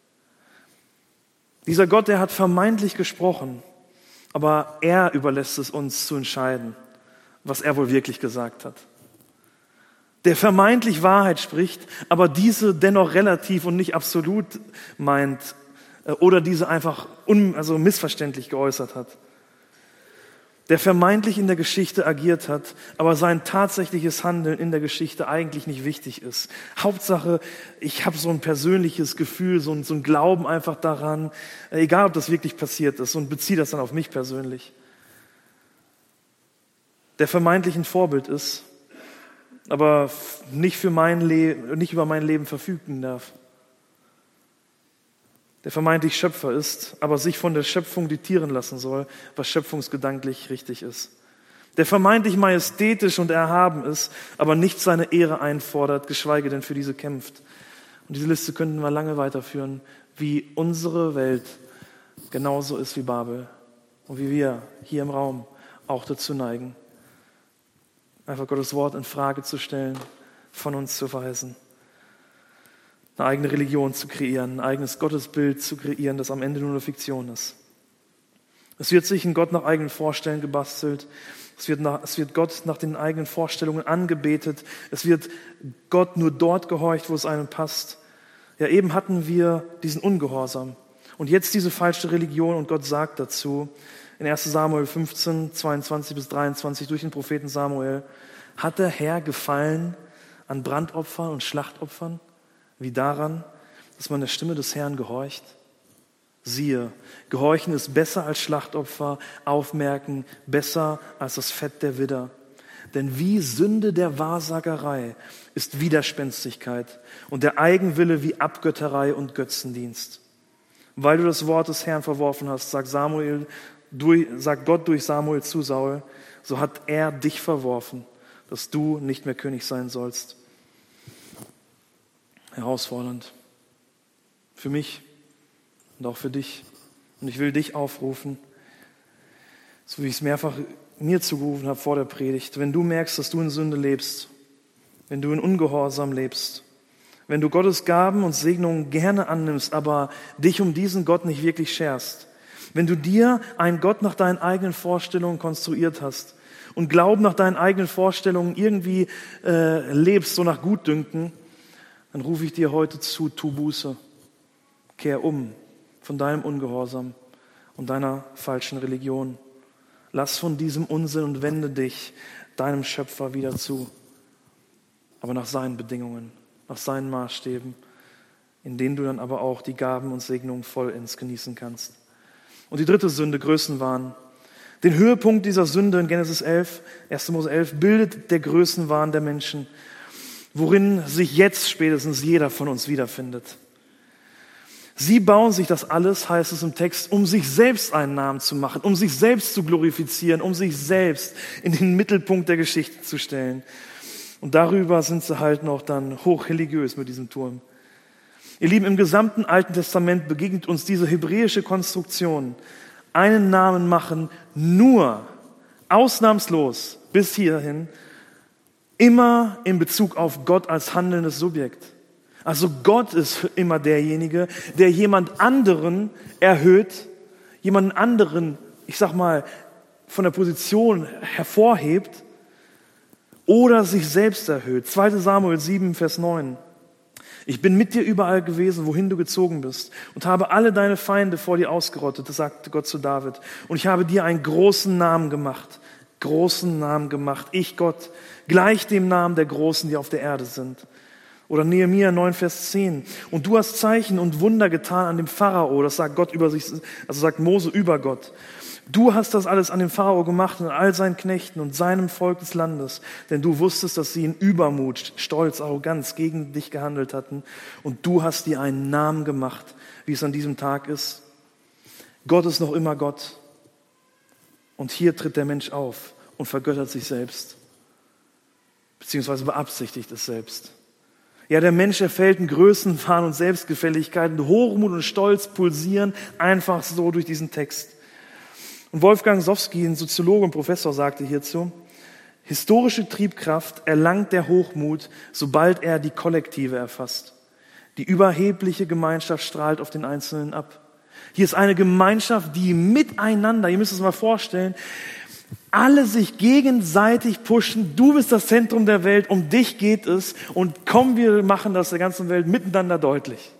Dieser Gott, der hat vermeintlich gesprochen, aber er überlässt es uns zu entscheiden, was er wohl wirklich gesagt hat. Der vermeintlich Wahrheit spricht, aber diese dennoch relativ und nicht absolut meint oder diese einfach un, also missverständlich geäußert hat. Der vermeintlich in der Geschichte agiert hat, aber sein tatsächliches Handeln in der Geschichte eigentlich nicht wichtig ist. Hauptsache, ich habe so ein persönliches Gefühl, so ein, so ein Glauben einfach daran, egal ob das wirklich passiert ist, und beziehe das dann auf mich persönlich. Der vermeintlich ein Vorbild ist, aber nicht für mein Leben, nicht über mein Leben verfügen darf. Der vermeintlich Schöpfer ist, aber sich von der Schöpfung diktieren lassen soll, was schöpfungsgedanklich richtig ist. Der vermeintlich majestätisch und erhaben ist, aber nicht seine Ehre einfordert, geschweige denn für diese kämpft. Und diese Liste könnten wir lange weiterführen, wie unsere Welt genauso ist wie Babel und wie wir hier im Raum auch dazu neigen, einfach Gottes Wort in Frage zu stellen, von uns zu verheißen. Eine eigene Religion zu kreieren, ein eigenes Gottesbild zu kreieren, das am Ende nur eine Fiktion ist. Es wird sich ein Gott nach eigenen Vorstellungen gebastelt. Es wird, nach, es wird Gott nach den eigenen Vorstellungen angebetet. Es wird Gott nur dort gehorcht, wo es einem passt. Ja, eben hatten wir diesen Ungehorsam. Und jetzt diese falsche Religion und Gott sagt dazu, in erster Samuel fünfzehn, zweiundzwanzig bis dreiundzwanzig durch den Propheten Samuel, hat der Herr Gefallen an Brandopfern und Schlachtopfern, wie daran, dass man der Stimme des Herrn gehorcht? Siehe, Gehorchen ist besser als Schlachtopfer, Aufmerken besser als das Fett der Widder. Denn wie Sünde der Wahrsagerei ist Widerspenstigkeit und der Eigenwille wie Abgötterei und Götzendienst. Weil du das Wort des Herrn verworfen hast, sagt Samuel, Durch, sagt Gott durch Samuel zu Saul, so hat er dich verworfen, dass du nicht mehr König sein sollst. Herausfordernd. Für mich und auch für dich. Und ich will dich aufrufen, so wie ich es mehrfach mir zugerufen habe vor der Predigt, wenn du merkst, dass du in Sünde lebst, wenn du in Ungehorsam lebst, wenn du Gottes Gaben und Segnungen gerne annimmst, aber dich um diesen Gott nicht wirklich scherst, wenn du dir einen Gott nach deinen eigenen Vorstellungen konstruiert hast und Glauben nach deinen eigenen Vorstellungen irgendwie äh, lebst, so nach Gutdünken, dann rufe ich dir heute zu, tu Buße, kehr um von deinem Ungehorsam und deiner falschen Religion. Lass von diesem Unsinn und wende dich deinem Schöpfer wieder zu, aber nach seinen Bedingungen, nach seinen Maßstäben, in denen du dann aber auch die Gaben und Segnungen vollends genießen kannst. Und die dritte Sünde, Größenwahn. Den Höhepunkt dieser Sünde in Genesis elf, erster Mose elf, bildet der Größenwahn der Menschen, worin sich jetzt spätestens jeder von uns wiederfindet. Sie bauen sich das alles, heißt es im Text, um sich selbst einen Namen zu machen, um sich selbst zu glorifizieren, um sich selbst in den Mittelpunkt der Geschichte zu stellen. Und darüber sind sie halt noch dann hochreligiös mit diesem Turm. Ihr Lieben, im gesamten Alten Testament begegnet uns diese hebräische Konstruktion. Einen Namen machen, nur, ausnahmslos, bis hierhin, immer in Bezug auf Gott als handelndes Subjekt. Also Gott ist immer derjenige, der jemand anderen erhöht, jemanden anderen, ich sag mal, von der Position hervorhebt oder sich selbst erhöht. zweiter Samuel sieben, Vers neun. Ich bin mit dir überall gewesen, wohin du gezogen bist, und habe alle deine Feinde vor dir ausgerottet, das sagte Gott zu David. Und ich habe dir einen großen Namen gemacht, großen Namen gemacht, ich Gott, gleich dem Namen der Großen, die auf der Erde sind. Oder Nehemia neun, Vers zehn. Und du hast Zeichen und Wunder getan an dem Pharao, das sagt Gott über sich, also sagt Mose über Gott. Du hast das alles an dem Pharao gemacht und an all seinen Knechten und seinem Volk des Landes, denn du wusstest, dass sie in Übermut, Stolz, Arroganz gegen dich gehandelt hatten, und du hast dir einen Namen gemacht, wie es an diesem Tag ist. Gott ist noch immer Gott, und hier tritt der Mensch auf und vergöttert sich selbst, beziehungsweise beabsichtigt es selbst. Ja, der Mensch erfällt in Größenwahn und Selbstgefälligkeit, und Hochmut und Stolz pulsieren einfach so durch diesen Text. Und Wolfgang Sowski, ein Soziologe und Professor, sagte hierzu: Historische Triebkraft erlangt der Hochmut, sobald er die Kollektive erfasst. Die überhebliche Gemeinschaft strahlt auf den Einzelnen ab. Hier ist eine Gemeinschaft, die miteinander, ihr müsst es mal vorstellen, alle sich gegenseitig pushen. Du bist das Zentrum der Welt, um dich geht es, und komm, wir machen das der ganzen Welt miteinander deutlich.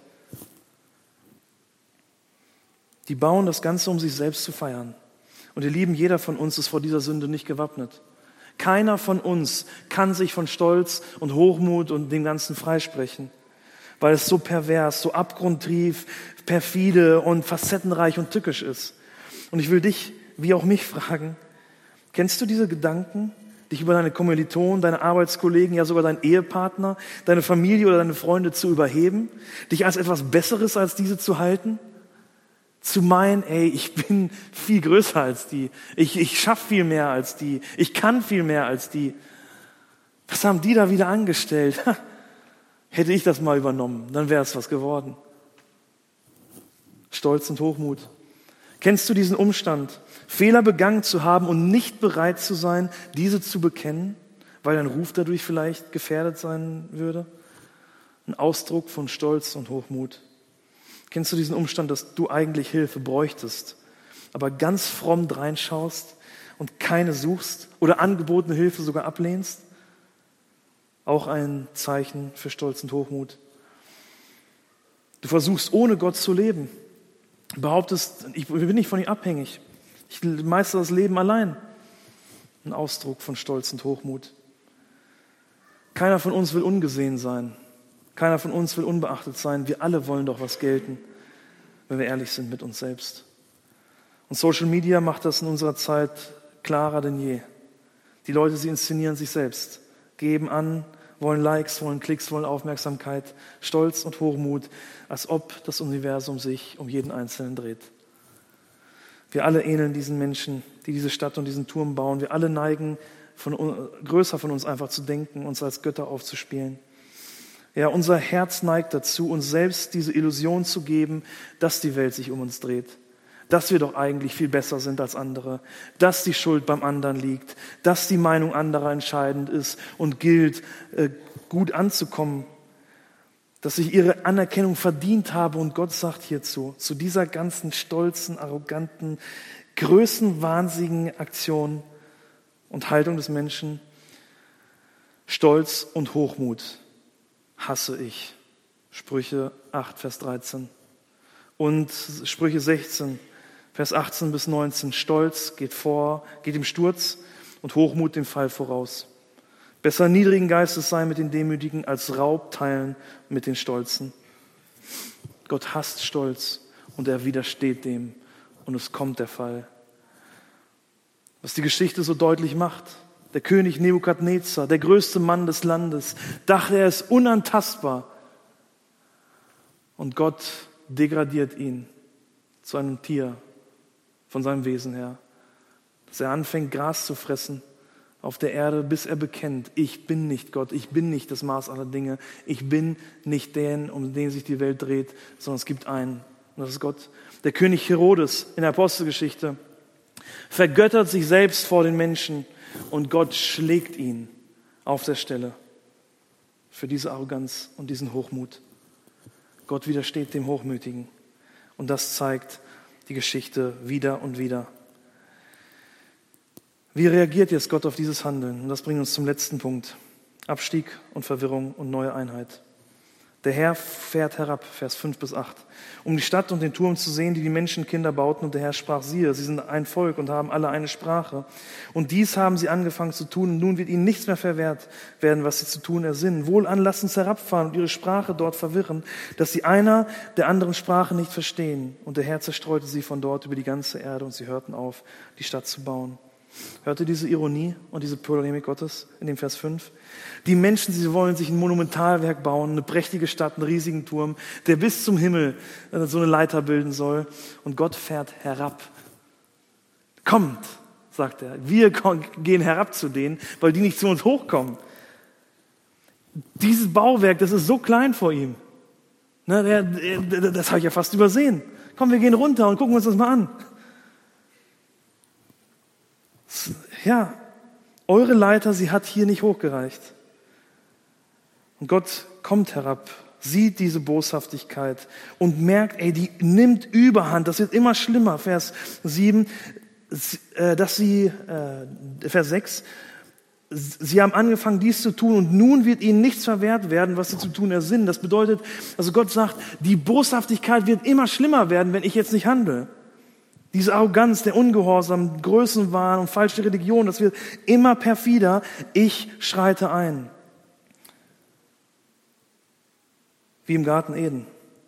Die bauen das Ganze, um sich selbst zu feiern. Und ihr Lieben, jeder von uns ist vor dieser Sünde nicht gewappnet. Keiner von uns kann sich von Stolz und Hochmut und dem Ganzen freisprechen, weil es so pervers, so abgrundtief, perfide und facettenreich und tückisch ist. Und ich will dich, wie auch mich, fragen: Kennst du diese Gedanken, dich über deine Kommilitonen, deine Arbeitskollegen, ja sogar deinen Ehepartner, deine Familie oder deine Freunde zu überheben, dich als etwas Besseres als diese zu halten? Zu meinen, ey, ich bin viel größer als die, ich, ich schaffe viel mehr als die, ich kann viel mehr als die. Was haben die da wieder angestellt? Hätte ich das mal übernommen, dann wäre es was geworden. Stolz und Hochmut. Kennst du diesen Umstand, Fehler begangen zu haben und nicht bereit zu sein, diese zu bekennen, weil dein Ruf dadurch vielleicht gefährdet sein würde? Ein Ausdruck von Stolz und Hochmut. Kennst du diesen Umstand, dass du eigentlich Hilfe bräuchtest, aber ganz fromm reinschaust und keine suchst oder angebotene Hilfe sogar ablehnst? Auch ein Zeichen für Stolz und Hochmut. Du versuchst, ohne Gott zu leben. Behauptest, ich bin nicht von ihm abhängig. Ich meistere das Leben allein. Ein Ausdruck von Stolz und Hochmut. Keiner von uns will ungesehen sein. Keiner von uns will unbeachtet sein. Wir alle wollen doch was gelten, wenn wir ehrlich sind mit uns selbst. Und Social Media macht das in unserer Zeit klarer denn je. Die Leute, sie inszenieren sich selbst, geben an, wollen Likes, wollen Klicks, wollen Aufmerksamkeit, Stolz und Hochmut, als ob das Universum sich um jeden Einzelnen dreht. Wir alle ähneln diesen Menschen, die diese Stadt und diesen Turm bauen. Wir alle neigen, von, größer von uns einfach zu denken, uns als Götter aufzuspielen. Ja, unser Herz neigt dazu, uns selbst diese Illusion zu geben, dass die Welt sich um uns dreht. dass wir doch eigentlich viel besser sind als andere, dass die Schuld beim anderen liegt, dass die Meinung anderer entscheidend ist und gilt, äh, gut anzukommen, dass ich ihre Anerkennung verdient habe. Und Gott sagt hierzu, zu dieser ganzen stolzen, arroganten, größenwahnsinnigen Aktion und Haltung des Menschen, Stolz und Hochmut hasse ich. Sprüche acht, Vers dreizehn. Und Sprüche sechzehn, Vers achtzehn bis neunzehn. Stolz geht vor, geht dem Sturz und Hochmut dem Fall voraus. Besser niedrigen Geistes sein mit den Demütigen, als Raub teilen mit den Stolzen. Gott hasst Stolz und er widersteht dem. Und es kommt der Fall. Was die Geschichte so deutlich macht. Der König Nebukadnezar, der größte Mann des Landes, dachte, er ist unantastbar. Und Gott degradiert ihn zu einem Tier von seinem Wesen her. Dass er anfängt, Gras zu fressen auf der Erde, bis er bekennt, ich bin nicht Gott, ich bin nicht das Maß aller Dinge, ich bin nicht der, um den sich die Welt dreht, sondern es gibt einen, und das ist Gott. Der König Herodes in der Apostelgeschichte vergöttert sich selbst vor den Menschen und Gott schlägt ihn auf der Stelle für diese Arroganz und diesen Hochmut. Gott widersteht dem Hochmütigen und das zeigt die Geschichte wieder und wieder. Wie reagiert jetzt Gott auf dieses Handeln? Und das bringt uns zum letzten Punkt. Abstieg und Verwirrung und neue Einheit. Der Herr fährt herab, Vers fünf bis acht, um die Stadt und den Turm zu sehen, die die Menschenkinder bauten. Und der Herr sprach, siehe, sie sind ein Volk und haben alle eine Sprache. Und dies haben sie angefangen zu tun. Und nun wird ihnen nichts mehr verwehrt werden, was sie zu tun ersinnen. Wohlan, lasst uns herabfahren und ihre Sprache dort verwirren, dass sie einer der anderen Sprache nicht verstehen. Und der Herr zerstreute sie von dort über die ganze Erde und sie hörten auf, die Stadt zu bauen. Hört ihr diese Ironie und diese Polemik Gottes in dem Vers fünf? Die Menschen, sie wollen sich ein Monumentalwerk bauen, eine prächtige Stadt, einen riesigen Turm, der bis zum Himmel so eine Leiter bilden soll. Und Gott fährt herab. Kommt, sagt er. Wir gehen herab zu denen, weil die nicht zu uns hochkommen. Dieses Bauwerk, das ist so klein vor ihm. Das habe ich ja fast übersehen. Komm, wir gehen runter und gucken uns das mal an. Ja, eure Leiter, sie hat hier nicht hochgereicht. Und Gott kommt herab, sieht diese Boshaftigkeit und merkt, ey, die nimmt Überhand, das wird immer schlimmer. Vers sieben, dass sie, äh, Vers sechs, sie haben angefangen, dies zu tun und nun wird ihnen nichts verwehrt werden, was sie zu tun ersinnen. Das bedeutet, also Gott sagt, die Boshaftigkeit wird immer schlimmer werden, wenn ich jetzt nicht handle. Diese Arroganz, der Ungehorsam, Größenwahn und falsche Religion, das wird immer perfider. Ich schreite ein. Wie im Garten Eden.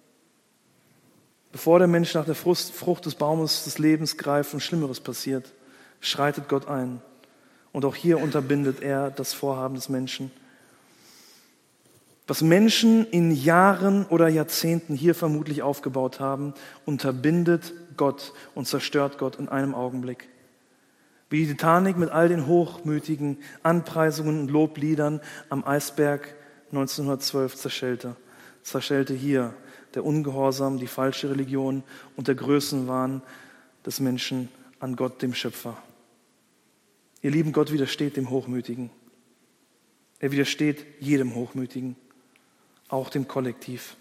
Bevor der Mensch nach der Frucht des Baumes des Lebens greift und Schlimmeres passiert, schreitet Gott ein. Und auch hier unterbindet er das Vorhaben des Menschen. Was Menschen in Jahren oder Jahrzehnten hier vermutlich aufgebaut haben, unterbindet Gott und zerstört Gott in einem Augenblick. Wie die Titanic mit all den hochmütigen Anpreisungen und Lobliedern am Eisberg neunzehnhundertzwölf zerschellte. Zerschellte hier der Ungehorsam, die falsche Religion und der Größenwahn des Menschen an Gott, dem Schöpfer. Ihr Lieben, Gott widersteht dem Hochmütigen. Er widersteht jedem Hochmütigen, auch dem Kollektiv.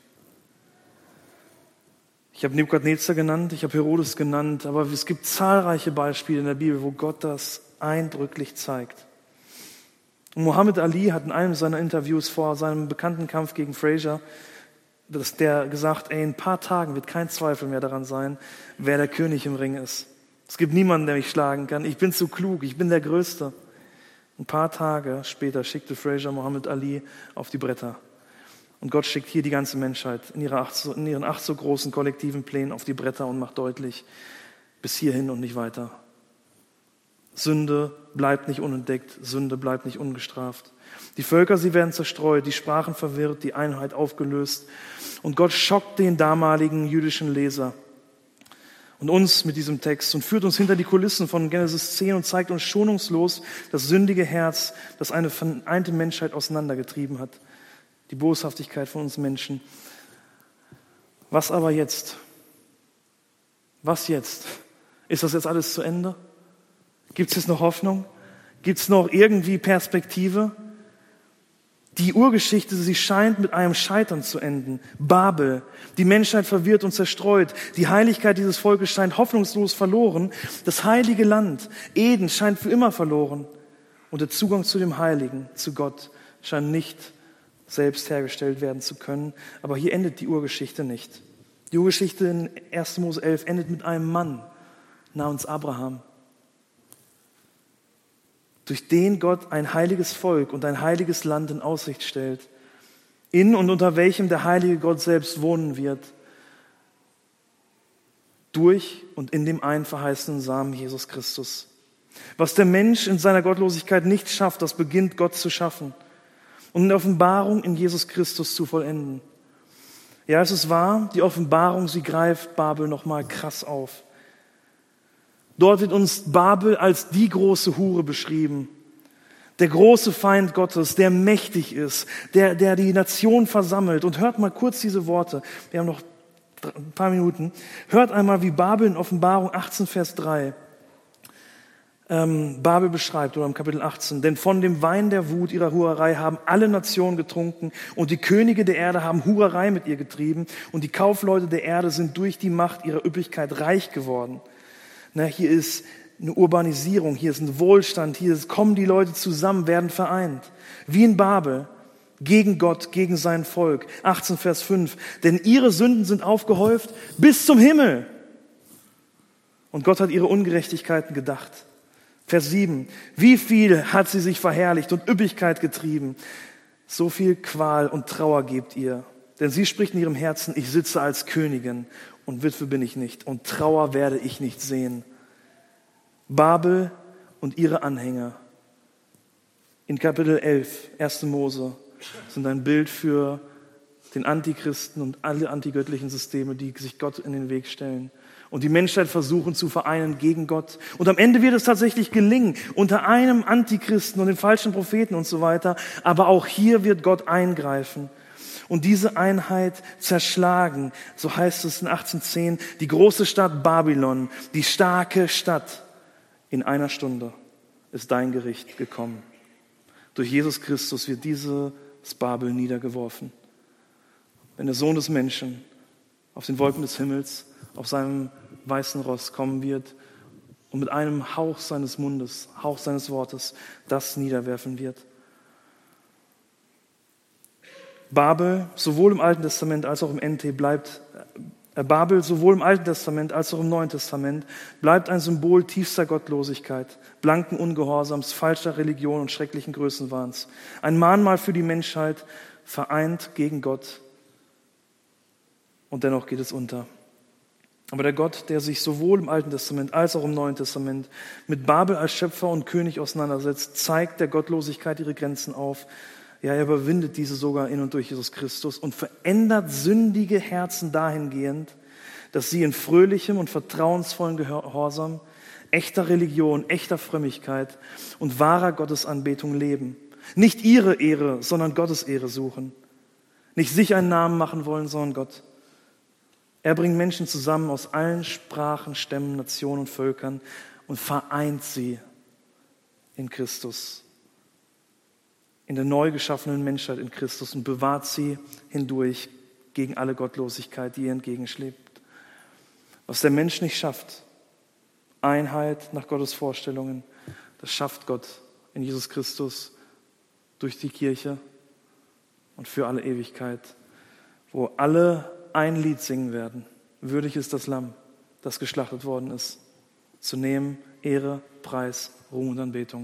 Ich habe Nebukadnezar genannt, ich habe Herodes genannt, aber es gibt zahlreiche Beispiele in der Bibel, wo Gott das eindrücklich zeigt. Und Muhammad Ali hat in einem seiner Interviews vor seinem bekannten Kampf gegen Frazier, dass der gesagt, ey, in ein paar Tagen wird kein Zweifel mehr daran sein, wer der König im Ring ist. Es gibt niemanden, der mich schlagen kann. Ich bin zu klug, ich bin der Größte. Ein paar Tage später schickte Frazier Muhammad Ali auf die Bretter. Und Gott schickt hier die ganze Menschheit in, ihre acht, in ihren acht so großen kollektiven Plänen auf die Bretter und macht deutlich, bis hierhin und nicht weiter. Sünde bleibt nicht unentdeckt, Sünde bleibt nicht ungestraft. Die Völker, sie werden zerstreut, die Sprachen verwirrt, die Einheit aufgelöst. Und Gott schockt den damaligen jüdischen Leser und uns mit diesem Text und führt uns hinter die Kulissen von Genesis zehn und zeigt uns schonungslos das sündige Herz, das eine vereinte Menschheit auseinandergetrieben hat. Die Boshaftigkeit von uns Menschen. Was aber jetzt? Was jetzt? Ist das jetzt alles zu Ende? Gibt es jetzt noch Hoffnung? Gibt es noch irgendwie Perspektive? Die Urgeschichte, sie scheint mit einem Scheitern zu enden. Babel, die Menschheit verwirrt und zerstreut. Die Heiligkeit dieses Volkes scheint hoffnungslos verloren. Das heilige Land, Eden, scheint für immer verloren. Und der Zugang zu dem Heiligen, zu Gott, scheint nicht selbst hergestellt werden zu können. Aber hier endet die Urgeschichte nicht. Die Urgeschichte in erster Mose elf endet mit einem Mann namens Abraham, durch den Gott ein heiliges Volk und ein heiliges Land in Aussicht stellt, in und unter welchem der heilige Gott selbst wohnen wird, durch und in dem einen verheißenen Samen Jesus Christus. Was der Mensch in seiner Gottlosigkeit nicht schafft, das beginnt Gott zu schaffen und in der Offenbarung in Jesus Christus zu vollenden. Ja, es ist wahr, die Offenbarung, sie greift Babel nochmal krass auf. Dort wird uns Babel als die große Hure beschrieben. Der große Feind Gottes, der mächtig ist, der, der die Nation versammelt. Und hört mal kurz diese Worte. Wir haben noch ein paar Minuten. Hört einmal, wie Babel in Offenbarung achtzehn, Vers drei ähm, Babel beschreibt, oder im Kapitel achtzehn. Denn von dem Wein der Wut ihrer Hurerei haben alle Nationen getrunken und die Könige der Erde haben Hurerei mit ihr getrieben und die Kaufleute der Erde sind durch die Macht ihrer Üppigkeit reich geworden. Na, hier ist eine Urbanisierung, hier ist ein Wohlstand, hier kommen die Leute zusammen, werden vereint. Wie in Babel, gegen Gott, gegen sein Volk. achtzehn, Vers fünf. Denn ihre Sünden sind aufgehäuft bis zum Himmel. Und Gott hat ihre Ungerechtigkeiten gedacht. Vers sieben. Wie viel hat sie sich verherrlicht und Üppigkeit getrieben? So viel Qual und Trauer gebt ihr. Denn sie spricht in ihrem Herzen, ich sitze als Königin und Witwe bin ich nicht und Trauer werde ich nicht sehen. Babel und ihre Anhänger in Kapitel elf, erster Mose, sind ein Bild für den Antichristen und alle antigöttlichen Systeme, die sich Gott in den Weg stellen und die Menschheit versuchen zu vereinen gegen Gott. Und am Ende wird es tatsächlich gelingen, unter einem Antichristen und den falschen Propheten und so weiter. Aber auch hier wird Gott eingreifen und diese Einheit zerschlagen. So heißt es in achtzehn zehn, die große Stadt Babylon, die starke Stadt. In einer Stunde ist dein Gericht gekommen. Durch Jesus Christus wird dieses Babel niedergeworfen. Wenn der Sohn des Menschen auf den Wolken des Himmels, auf seinem weißen Ross kommen wird und mit einem Hauch seines Mundes, Hauch seines Wortes, das niederwerfen wird. Babel, sowohl im Alten Testament als auch im N T, bleibt Babel, sowohl im Alten Testament als auch im Neuen Testament, bleibt ein Symbol tiefster Gottlosigkeit, blanken Ungehorsams, falscher Religion und schrecklichen Größenwahns. Ein Mahnmal für die Menschheit, vereint gegen Gott. Und dennoch geht es unter. Aber der Gott, der sich sowohl im Alten Testament als auch im Neuen Testament mit Babel als Schöpfer und König auseinandersetzt, zeigt der Gottlosigkeit ihre Grenzen auf. Ja, er überwindet diese sogar in und durch Jesus Christus und verändert sündige Herzen dahingehend, dass sie in fröhlichem und vertrauensvollen Gehorsam, echter Religion, echter Frömmigkeit und wahrer Gottesanbetung leben. Nicht ihre Ehre, sondern Gottes Ehre suchen. Nicht sich einen Namen machen wollen, sondern Gott. Er bringt Menschen zusammen aus allen Sprachen, Stämmen, Nationen und Völkern und vereint sie in Christus. In der neu geschaffenen Menschheit in Christus und bewahrt sie hindurch gegen alle Gottlosigkeit, die ihr entgegenschlägt. Was der Mensch nicht schafft, Einheit nach Gottes Vorstellungen, das schafft Gott in Jesus Christus durch die Kirche und für alle Ewigkeit, wo alle ein Lied singen werden. Würdig ist das Lamm, das geschlachtet worden ist, zu nehmen Ehre, Preis, Ruhm und Anbetung.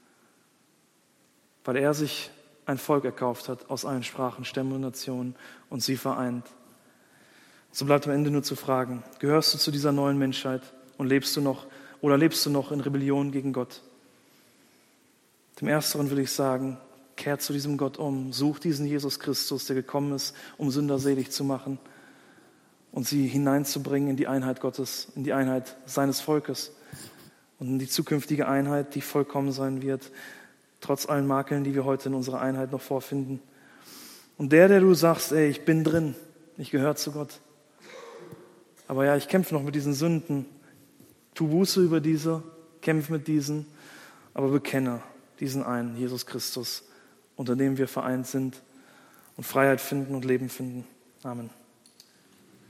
Weil er sich ein Volk erkauft hat aus allen Sprachen, Stämmen und Nationen und sie vereint. So bleibt am Ende nur zu fragen, gehörst du zu dieser neuen Menschheit und lebst du noch oder lebst du noch in Rebellion gegen Gott? Dem Ersteren will ich sagen, kehrt zu diesem Gott um, such diesen Jesus Christus, der gekommen ist, um Sünder selig zu machen und sie hineinzubringen in die Einheit Gottes, in die Einheit seines Volkes und in die zukünftige Einheit, die vollkommen sein wird, trotz allen Makeln, die wir heute in unserer Einheit noch vorfinden. Und der, der du sagst, ey, ich bin drin, ich gehöre zu Gott, Aber ja, ich kämpfe noch mit diesen Sünden. Tu Buße über diese, kämpfe mit diesen, aber bekenne diesen einen, Jesus Christus, unter dem wir vereint sind und Freiheit finden und Leben finden. Amen.